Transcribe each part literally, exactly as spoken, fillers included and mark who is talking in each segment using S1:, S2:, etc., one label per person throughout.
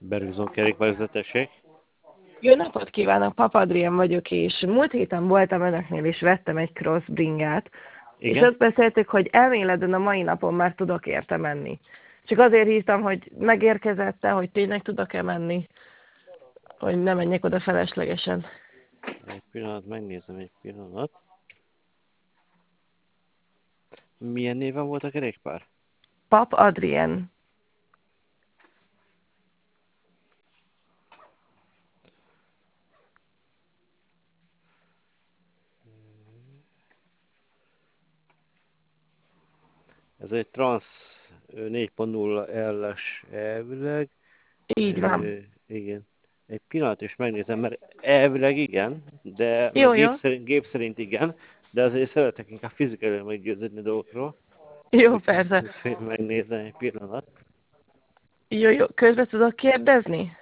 S1: Berúzó kerékpárvezetesség.
S2: Jó napot kívánok, Pap Adrián vagyok, és múlt héten voltam önöknél, és vettem egy cross bringát, és
S1: Igen?
S2: azt beszéltük, hogy elméletben a mai napon már tudok érte menni. Csak azért hívtam, hogy megérkezette, hogy tényleg tudok-e menni, hogy ne menjek oda feleslegesen.
S1: Egy pillanat, megnézem egy pillanat. Milyen néven volt a kerékpár?
S2: Pap Adrián.
S1: Ez egy Trans négy pont nulla el-es elvileg.
S2: Így van.
S1: Ö, igen. Egy pillanat is megnézem, mert elvileg igen, de meg
S2: Jó,
S1: gép
S2: jó.
S1: szerint, gép szerint igen, de azért szeretek inkább fizikailag meggyőződni dolgokról.
S2: Jó,
S1: Úgyhogy,
S2: persze.
S1: úgyhogy megnézem egy pillanat.
S2: Jó, jó. Közben tudok kérdezni?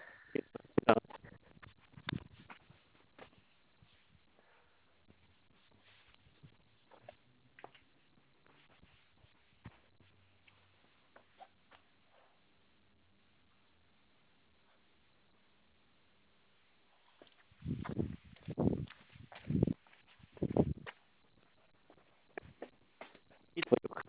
S1: Itt vagyok.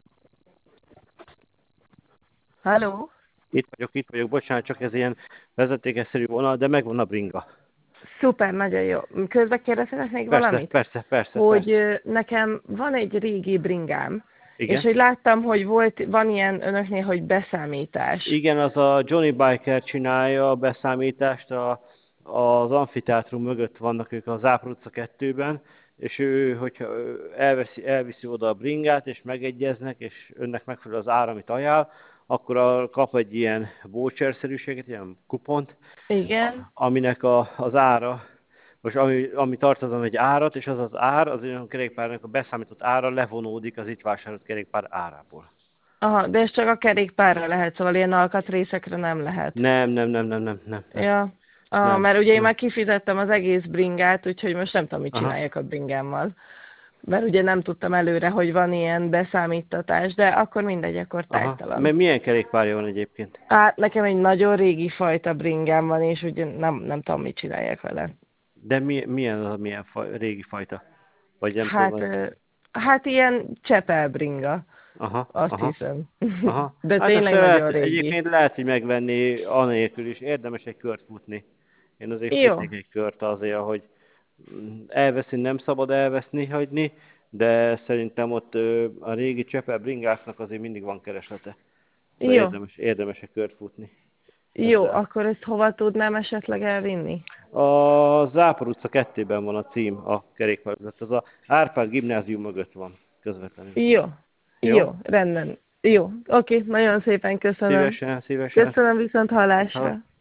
S2: Halló?
S1: Itt vagyok, itt vagyok, bocsánat, csak ez ilyen vezetékesszerű vonal, de megvan a bringa.
S2: Szuper, nagyon jó. Közben kérdezhetek még
S1: Persze,
S2: valamit?
S1: persze, persze,
S2: Hogy
S1: persze.
S2: ö, nekem van egy régi bringám, és
S1: Igen?
S2: hogy láttam, hogy volt, van ilyen önöknél, hogy beszámítás.
S1: Igen, az a Johnny Biker csinálja a beszámítást, a, az amfiteátrum mögött vannak ők az Ápor utca kettőben, és ő, hogyha ő elveszi, elviszi oda a bringát, és megegyeznek, és önnek megfelel az ár, amit ajánl, akkor a, kap egy ilyen voucher-szerűséget, ilyen kupont, a-
S2: Igen.
S1: aminek a, az ára, most ami, ami tartalmaz egy árat, és az az ár, az olyan kerékpárnak a beszámított ára levonódik az itt vásárolt kerékpár árából.
S2: Aha, de ez csak a kerékpárra lehet, szóval ilyen alkatrészekre nem lehet.
S1: Nem, nem, nem, nem, nem, nem, nem,
S2: Ja. Ah,
S1: nem,
S2: mert ugye én
S1: nem.
S2: már kifizettem az egész bringát, úgyhogy most nem tudom, mit
S1: Aha.
S2: csináljak a bringámmal. Mert ugye nem tudtam előre, hogy van ilyen beszámítatás, de akkor mindegy, akkor
S1: Aha.
S2: tájtalan.
S1: Mert milyen kerékpárja van egyébként?
S2: Hát nekem egy nagyon régi fajta bringám van, és ugye nem, nem tudom, mit csináljak vele.
S1: De mi, milyen az a milyen faj, régi fajta? Vagy nem
S2: Hát,
S1: tudom.
S2: ö, hát ilyen csepelbringa,
S1: Aha,
S2: azt
S1: aha,
S2: hiszem.
S1: aha.
S2: De
S1: Hát azt
S2: tényleg
S1: lehet,
S2: nagyon régi.
S1: egyébként lehet, hogy megvenni anélkül is. Érdemes egy kört futni. Én azért
S2: Jó,
S1: futnék egy kört azért, hogy elveszni nem szabad elveszni, hagyni, de szerintem ott ö, a régi Csepel bringáknak azért mindig van kereslete. Szóval
S2: jó,
S1: érdemes, érdemes egy kört futni
S2: jó,
S1: ezzel.
S2: akkor ezt hova tudnám esetleg elvinni?
S1: A Zápor utca kettőben van a cím, a kerékpárvezet. Az a Árpád gimnázium mögött van közvetlenül.
S2: Jó,
S1: Jó?
S2: jó, rendben. Jó, oké, nagyon szépen köszönöm.
S1: Szívesen, szívesen.
S2: Köszönöm viszont
S1: Ha
S2: hallásra.